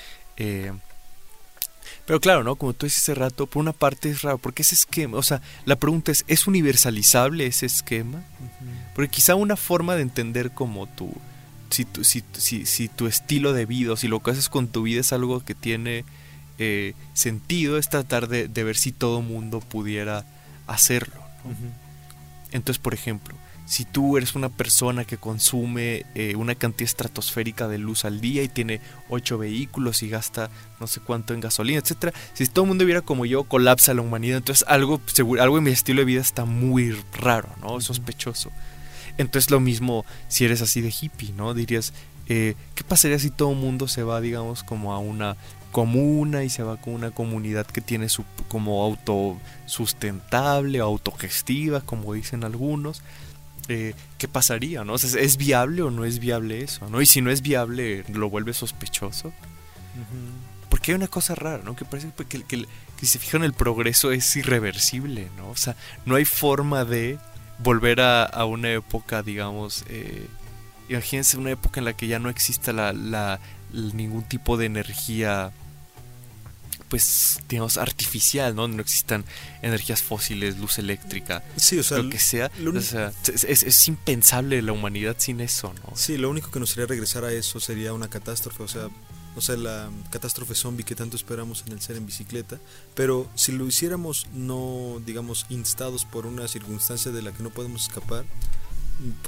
Pero claro, ¿no? Como tú dices hace rato, por una parte es raro, porque ese esquema, o sea, la pregunta ¿es universalizable ese esquema? Uh-huh. Porque quizá una forma de entender como si tu estilo de vida, o si lo que haces con tu vida es algo que tiene sentido, es tratar de ver si todo mundo pudiera hacerlo, ¿no? Uh-huh. Entonces, por ejemplo, si tú eres una persona que consume una cantidad estratosférica de luz al día y tiene 8 vehículos y gasta no sé cuánto en gasolina, etcétera, si todo el mundo viera como yo, colapsa la humanidad. Entonces algo en mi estilo de vida está muy raro, ¿no? Sospechoso. Entonces lo mismo si eres así de hippie, ¿no? Dirías, ¿qué pasaría si todo el mundo se va, digamos, como a una comuna y se va con una comunidad que tiene su como autosustentable, autogestiva, como dicen algunos? ¿Qué pasaría, no? O sea, ¿es viable o no es viable eso, no? Y si no es viable, ¿lo vuelve sospechoso? Uh-huh. Porque hay una cosa rara, ¿no? Que parece que si se fijan, el progreso es irreversible, ¿no? O sea, no hay forma de volver a una época, digamos, imagínense una época en la que ya no exista ningún tipo de energía, pues, digamos, artificial, ¿no? No existan energías fósiles, luz eléctrica, sí, o sea, lo que sea. O sea, es impensable la humanidad sin eso, ¿no? Sí, lo único que nos haría regresar a eso sería una catástrofe, o sea, la catástrofe zombie que tanto esperamos en el Ser en Bicicleta, pero si lo hiciéramos no, digamos, instados por una circunstancia de la que no podemos escapar, pues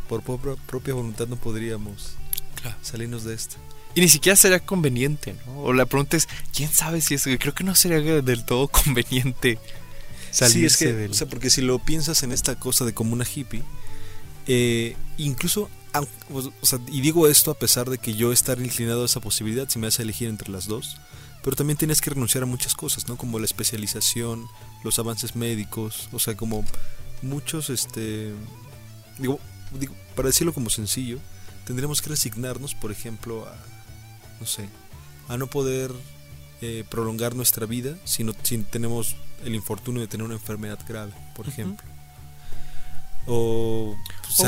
por propia voluntad no podríamos Claro. salirnos de esto. Y ni siquiera sería conveniente, ¿no? O la pregunta es, ¿quién sabe si es? Creo que no sería del todo conveniente salirse Sí, es que, del... o sea, porque si lo piensas en esta cosa de como una hippie, incluso, o sea, y digo esto a pesar de que yo estar inclinado a esa posibilidad, si me hace elegir entre las dos, pero también tienes que renunciar a muchas cosas, ¿no? Como la especialización, los avances médicos, o sea, como muchos, digo, para decirlo como sencillo, tendremos que resignarnos, por ejemplo, a, no sé, a no poder prolongar nuestra vida si tenemos el infortunio de tener una enfermedad grave, por ejemplo. O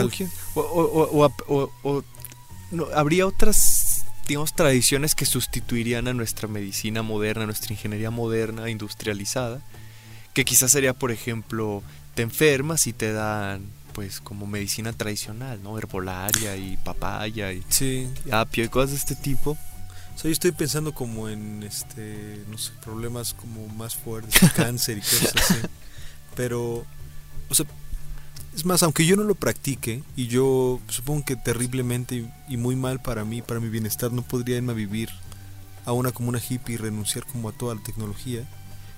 no, habría otras, digamos, tradiciones que sustituirían a nuestra medicina moderna, a nuestra ingeniería moderna, industrializada, que quizás sería, por ejemplo, te enfermas y te dan, pues, como medicina tradicional, ¿no? Herbolaria y papaya y sí, apio y cosas de este tipo. o sea, yo estoy pensando como en no sé, problemas como más fuertes, cáncer y cosas así. Pero, o sea, es más, aunque yo no lo practique, y yo supongo que terriblemente y muy mal para mí, para mi bienestar, no podría irme a vivir a una comuna hippie y renunciar como a toda la tecnología,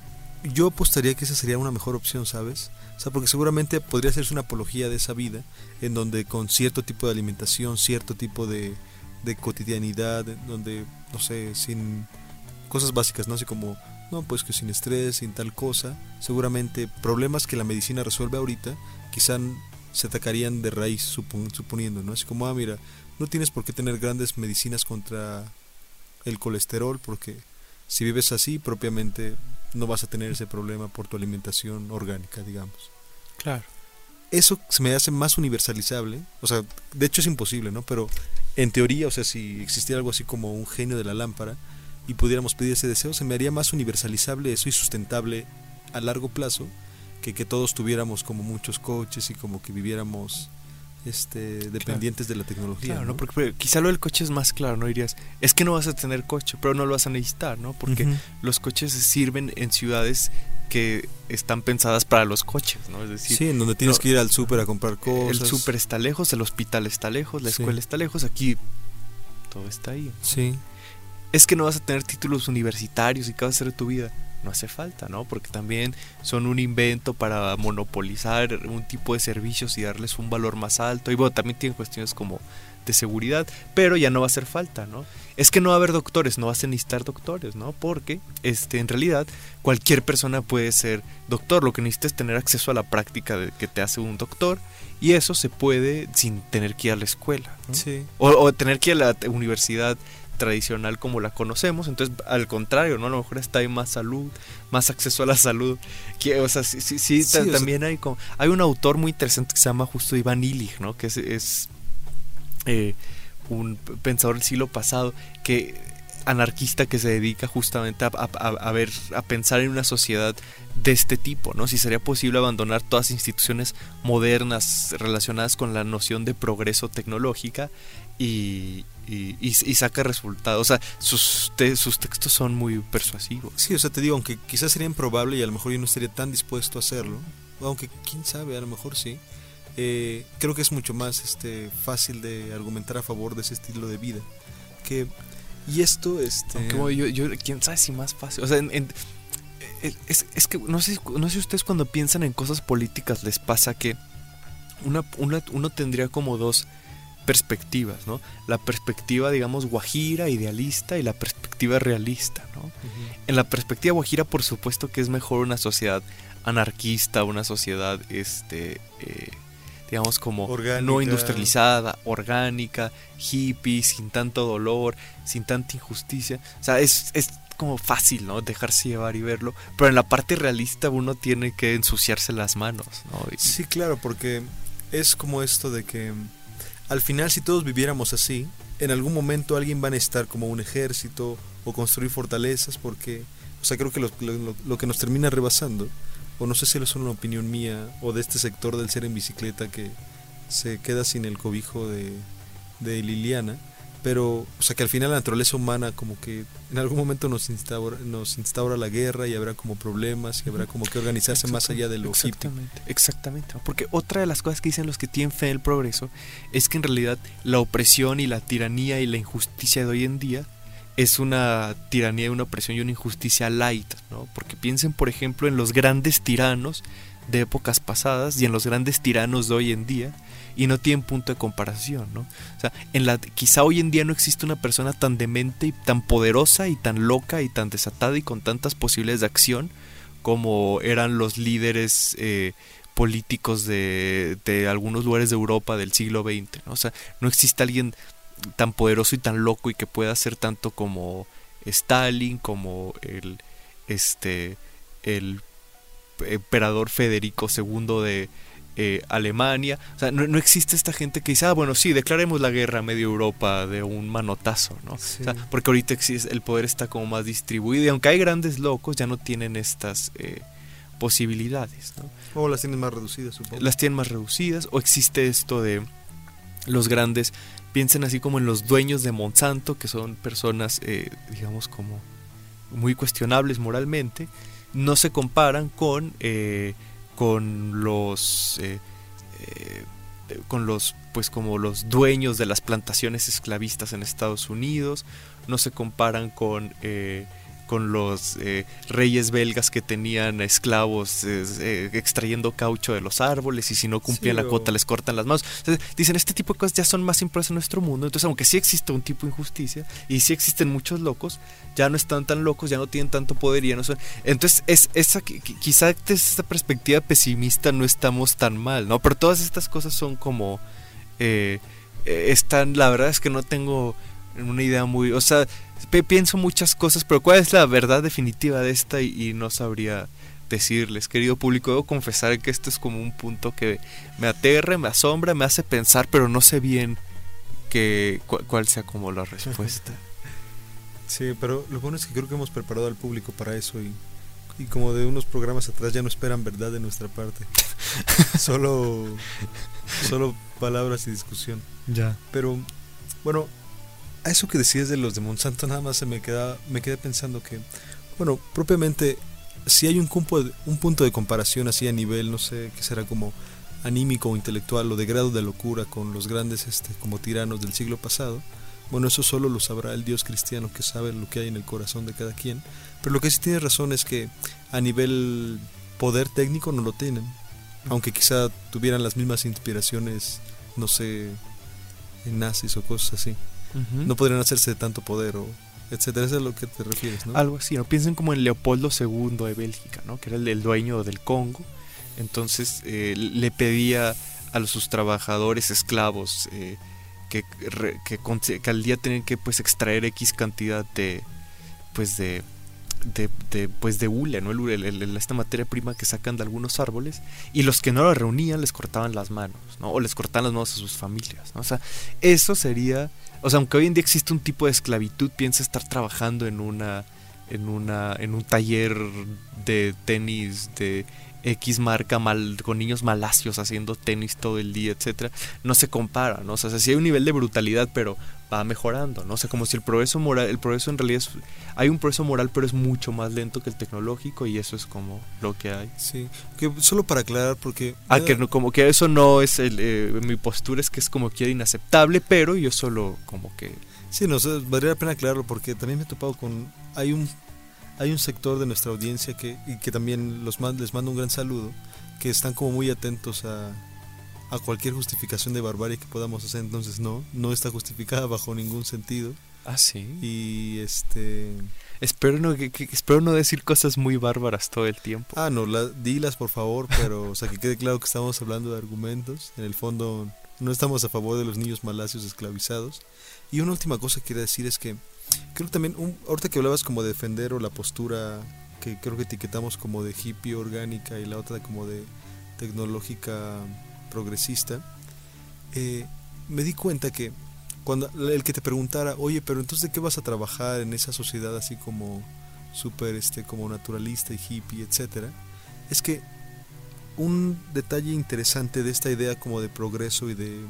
yo apostaría que esa sería una mejor opción, ¿sabes? O sea, porque seguramente podría hacerse una apología de esa vida, en donde con cierto tipo de alimentación, cierto tipo de cotidianidad, donde, no sé, sin cosas básicas, ¿no? Así como, no, pues que sin estrés, sin tal cosa, seguramente problemas que la medicina resuelve ahorita, quizá se atacarían de raíz, suponiendo, ¿no? Así como, mira, no tienes por qué tener grandes medicinas contra el colesterol, porque si vives así, propiamente no vas a tener ese problema por tu alimentación orgánica, digamos. Claro. Eso se me hace más universalizable, o sea, de hecho es imposible, ¿no? Pero en teoría, o sea, si existiera algo así como un genio de la lámpara y pudiéramos pedir ese deseo, se me haría más universalizable eso y sustentable a largo plazo que todos tuviéramos como muchos coches y como que viviéramos dependientes de la tecnología. Claro, ¿no? ¿no? Porque quizá lo del coche es más claro, ¿no? Dirías, es que no vas a tener coche, pero no lo vas a necesitar, ¿no? Porque los coches sirven en ciudades que están pensadas para los coches, ¿no? Es decir, sí, en donde tienes que ir al súper a comprar cosas. El súper está lejos, el hospital está lejos, la escuela está lejos, aquí todo está ahí. Sí. Es que no vas a tener títulos universitarios y qué vas a hacer de tu vida. No hace falta, ¿no? Porque también son un invento para monopolizar un tipo de servicios y darles un valor más alto. Y bueno, también tienen cuestiones como de seguridad, pero ya no va a hacer falta, ¿no? Es que no va a haber doctores, no vas a necesitar doctores, ¿no? Porque en realidad cualquier persona puede ser doctor, lo que necesitas es tener acceso a la práctica que te hace un doctor, y eso se puede sin tener que ir a la escuela, ¿no? Sí. O tener que ir a la universidad tradicional como la conocemos. Entonces, al contrario, ¿no? A lo mejor está hay más salud, más acceso a la salud, que, o sea, sí también hay como, hay un autor muy interesante que se llama justo Iván Illich, ¿no? Que es un pensador del siglo pasado, que anarquista, que se dedica justamente a pensar en una sociedad de este tipo, ¿no? Si sería posible abandonar todas las instituciones modernas relacionadas con la noción de progreso tecnológica y saca resultados. O sea, sus textos son muy persuasivos. Sí, o sea, te digo, aunque quizás sería improbable y a lo mejor yo no estaría tan dispuesto a hacerlo, aunque quién sabe, a lo mejor sí. Creo que es mucho más fácil de argumentar a favor de ese estilo de vida. Y esto, Como yo quién sabe si más fácil. O sea, es que no sé ustedes cuando piensan en cosas políticas les pasa que uno tendría como dos perspectivas, ¿no? La perspectiva, digamos, guajira, idealista, y la perspectiva realista, ¿no? En la perspectiva guajira, por supuesto que es mejor una sociedad anarquista, una sociedad, digamos, como orgánica, no industrializada, orgánica, hippie, sin tanto dolor, sin tanta injusticia. O sea, es como fácil, ¿no? Dejarse llevar y verlo, pero en la parte realista uno tiene que ensuciarse las manos, ¿no? Sí, claro, porque es como esto de que al final, si todos viviéramos así, en algún momento alguien va a necesitar como un ejército o construir fortalezas, porque, o sea, creo que lo que nos termina rebasando, o no sé si es una opinión mía o de este sector del ser en bicicleta que se queda sin el cobijo de Liliana, pero, o sea, que al final la naturaleza humana como que en algún momento nos instaura la guerra y habrá como problemas y habrá como que organizarse más allá de lo hippie. Exactamente, porque otra de las cosas que dicen los que tienen fe en el progreso es que en realidad la opresión y la tiranía y la injusticia de hoy en día es una tiranía, una opresión y una injusticia light, ¿no? Porque piensen, por ejemplo, en los grandes tiranos de épocas pasadas y en los grandes tiranos de hoy en día, y no tienen punto de comparación, ¿no? O sea, quizá hoy en día no existe una persona tan demente y tan poderosa y tan loca y tan desatada y con tantas posibilidades de acción como eran los líderes políticos de algunos lugares de Europa del siglo XX, ¿no? O sea, no existe alguien tan poderoso y tan loco y que pueda hacer tanto como Stalin, como el emperador Federico II de Alemania. O sea, no existe esta gente que dice, bueno, sí, declaremos la guerra a media Europa de un manotazo, ¿no? Sí. O sea, porque ahorita el poder está como más distribuido y aunque hay grandes locos, ya no tienen estas posibilidades, ¿no? O las tienen más reducidas, supongo. Las tienen más reducidas, o existe esto de los grandes, piensen así como en los dueños de Monsanto, que son personas, digamos, como muy cuestionables moralmente, no se comparan con los pues como los dueños de las plantaciones esclavistas en Estados Unidos, no se comparan con los reyes belgas que tenían esclavos extrayendo caucho de los árboles y si no cumplían la cuota les cortan las manos. Entonces, dicen, este tipo de cosas ya son más impresas en nuestro mundo. Entonces, aunque sí existe un tipo de injusticia y sí existen muchos locos, ya no están tan locos, ya no tienen tanto poder y ya no son... Entonces, quizá desde esta perspectiva pesimista no estamos tan mal, ¿no? Pero todas estas cosas son como... la verdad es que no tengo una idea muy... O sea, pienso muchas cosas, pero ¿cuál es la verdad definitiva de esta? Y no sabría decirles, querido público. Debo confesar que esto es como un punto que me aterra, me asombra, me hace pensar, pero no sé bien cuál sea como la respuesta. Sí, pero lo bueno es que creo que hemos preparado al público para eso y como de unos programas atrás ya no esperan verdad de nuestra parte. solo palabras y discusión. Ya. Pero, bueno, a eso que decías de los de Monsanto nada más me quedé pensando que, bueno, propiamente si hay un punto de comparación así a nivel, no sé, que será como anímico o intelectual o de grado de locura con los grandes como tiranos del siglo pasado, bueno, eso solo lo sabrá el Dios cristiano que sabe lo que hay en el corazón de cada quien. Pero lo que sí tienes razón es que a nivel poder técnico no lo tienen, aunque quizá tuvieran las mismas inspiraciones, no sé, en nazis o cosas así. No podrían hacerse de tanto poder o etcétera. Eso es a lo que te refieres, ¿no? Algo así, ¿no? Piensen como en Leopoldo II de Bélgica, ¿no? Que era el dueño del Congo. Entonces le pedía a sus trabajadores esclavos que al día tenían que pues extraer X cantidad de hule, ¿no? Esta materia prima que sacan de algunos árboles, y los que no la reunían les cortaban las manos, ¿no? O les cortaban las manos a sus familias, ¿no? O sea, eso sería, o sea, aunque hoy en día existe un tipo de esclavitud, piensa estar trabajando en un taller de tenis de X marca con niños malacios haciendo tenis todo el día, etcétera, no se compara, ¿no? O sea, sí hay un nivel de brutalidad, pero va mejorando, ¿no? O sea, como si el progreso en realidad hay un progreso moral, pero es mucho más lento que el tecnológico, y eso es como lo que hay. Sí, que solo para aclarar, porque... que no, como que eso no es mi postura es que es como que inaceptable, pero yo solo como que... Sí, no, valdría la pena aclararlo, porque también me he topado con... Hay un sector de nuestra audiencia que también les mando un gran saludo, que están como muy atentos a cualquier justificación de barbarie que podamos hacer. Entonces no está justificada bajo ningún sentido. Ah, sí. Y espero no decir cosas muy bárbaras todo el tiempo. No, dilas por favor, pero o sea, que quede claro que estamos hablando de argumentos. En el fondo no estamos a favor de los niños malacios esclavizados. Y una última cosa que quería decir es que creo que también, ahorita que hablabas como de defender o la postura que creo que etiquetamos como de hippie orgánica y la otra como de tecnológica progresista, me di cuenta que cuando el que te preguntara, oye, pero entonces ¿de qué vas a trabajar en esa sociedad así como súper como naturalista y hippie, etcétera? Es que un detalle interesante de esta idea como de progreso y de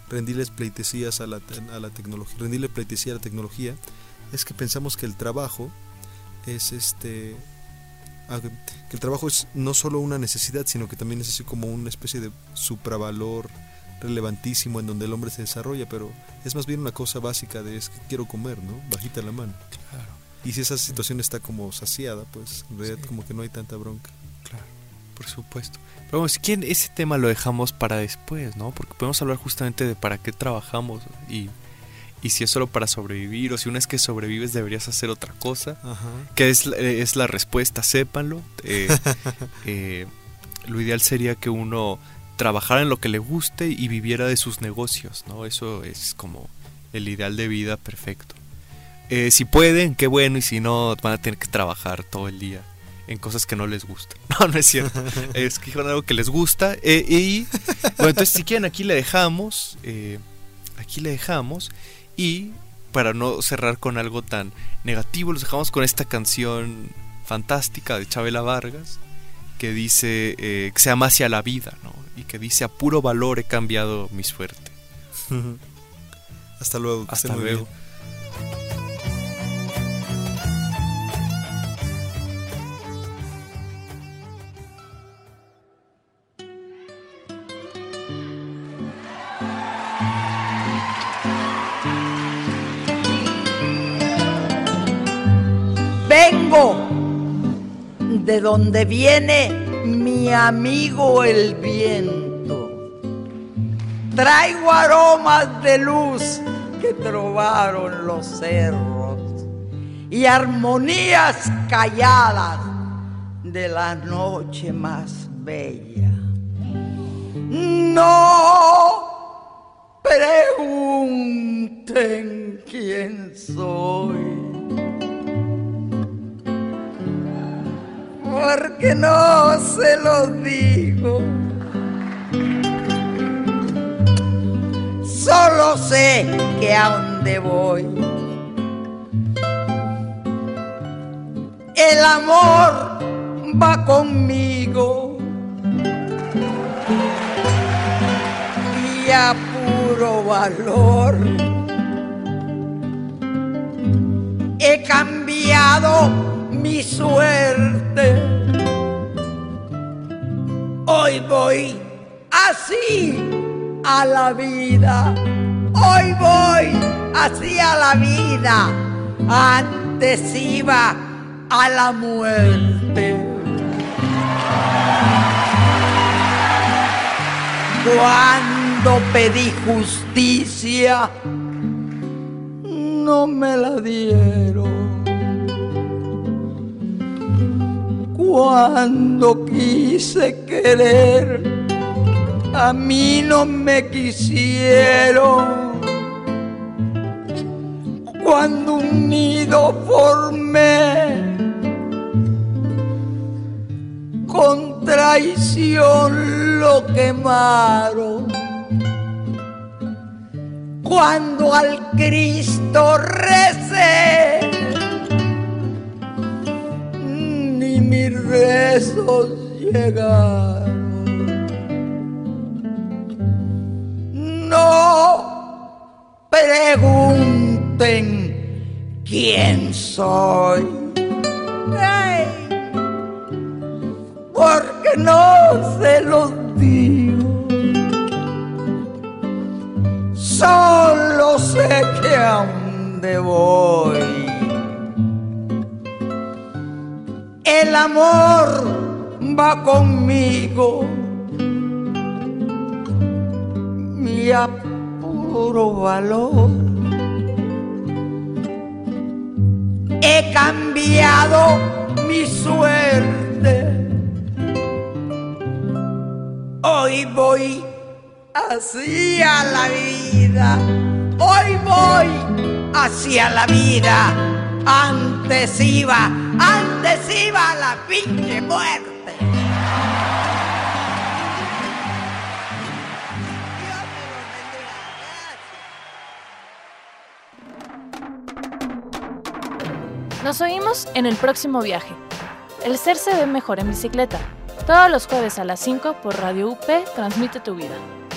rendirles pleitesías a la tecnología, rendirle pleitesía a la tecnología, es que pensamos que el trabajo es que el trabajo es no solo una necesidad, sino que también es así como una especie de supravalor relevantísimo en donde el hombre se desarrolla, pero es más bien una cosa básica de es que quiero comer, ¿no? Bajita la mano. Claro. Y si esa situación está como saciada, pues en realidad como que no hay tanta bronca. Claro, por supuesto. Pero bueno, si quieren, ese tema lo dejamos para después, ¿no? Porque podemos hablar justamente de para qué trabajamos y si es solo para sobrevivir, o si una vez que sobrevives deberías hacer otra cosa. Ajá. Que es la respuesta, sépanlo. Lo ideal sería que uno trabajara en lo que le guste y viviera de sus negocios, ¿no? Eso es como el ideal de vida perfecto. Si pueden, qué bueno, y si no, van a tener que trabajar todo el día en cosas que no les gustan. No es cierto. Es que algo que les gusta. Y bueno, entonces si quieren, aquí le dejamos. Y para no cerrar con algo tan negativo, los dejamos con esta canción fantástica de Chabela Vargas, que dice que se llama Hacia la vida, ¿no? Y que dice: a puro valor he cambiado mi suerte. Hasta luego. Hasta luego. Vengo de donde viene mi amigo el viento. Traigo aromas de luz que trovaron los cerros y armonías calladas de la noche más bella. No pregunten quién soy, porque no se los digo. Solo sé que a donde voy, el amor va conmigo y a puro valor he cambiado mi suerte. Hoy voy así a la vida, hoy voy así a la vida, antes iba a la muerte. Cuando pedí justicia, no me la dieron. Cuando quise querer, a mí no me quisieron. Cuando un nido formé, con traición lo quemaron. Cuando al Cristo recé, ni mis rezos llegaron. No pregunten quién soy, porque no se los digo. Solo sé que a donde voy, el amor va conmigo y a puro valor he cambiado mi suerte. Hoy voy hacia la vida, hoy voy hacia la vida. Antes iba a la pinche muerte. Nos oímos en el próximo viaje. El ser se ve mejor en bicicleta. Todos los jueves a las 5 por Radio UP, transmite tu vida.